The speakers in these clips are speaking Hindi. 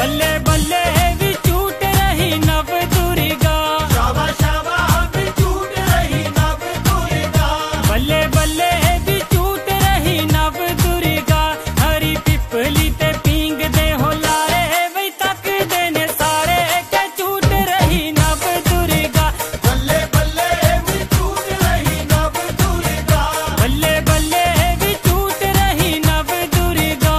बल्ले बल्ले भी छूट रही नव दुर्गा, शाबा शाबा भी छूट रही नव दुर्गा, बल्ले बल्ले भी छूट रही नव दुर्गा। हरी पिपली ते पींग दे हो लारे वही तक देने सारे के छूट रही नव दुर्गा। बल्ले बल्ले भी छूट रही नव दुर्गा, बल्ले बल्ले भी छूट रही नव दुर्गा।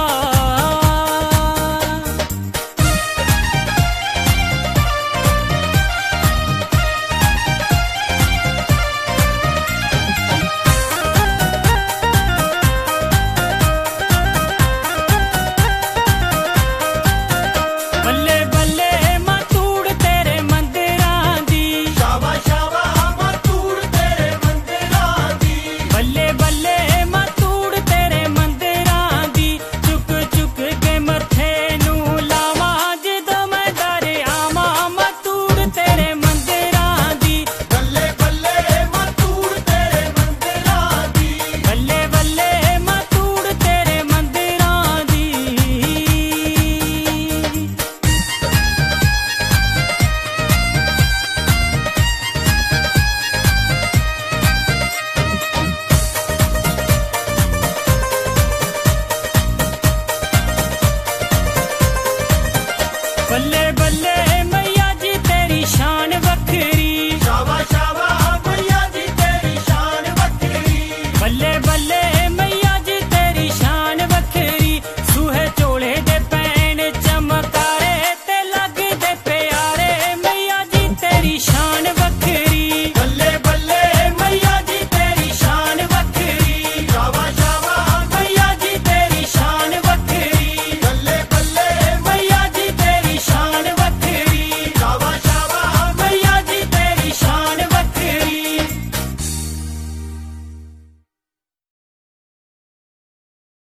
बल्ले बल्ले मतूड़ तेरे मंदिरां दी, शाबा शाबा मतूड़ तेरे मंदिरां दी, बल्ले बल्ले मतूड़ तेरे मंदिरां दी। चुक चुक के मथे नू लावा जदों मैं दर आवां मतूड़ तेरे मंदिरां दी। बल्ले बल्ले मतूड़ तेरे मंदिरां दी, बल्ले बल्ले मतूड़ तेरे मंदिरां दी। बल्ले बल्ले मैया जी तेरी शान वखरी, शाबा शाबा भैया जी तेरी शान बखरी, बल्ले बल्ले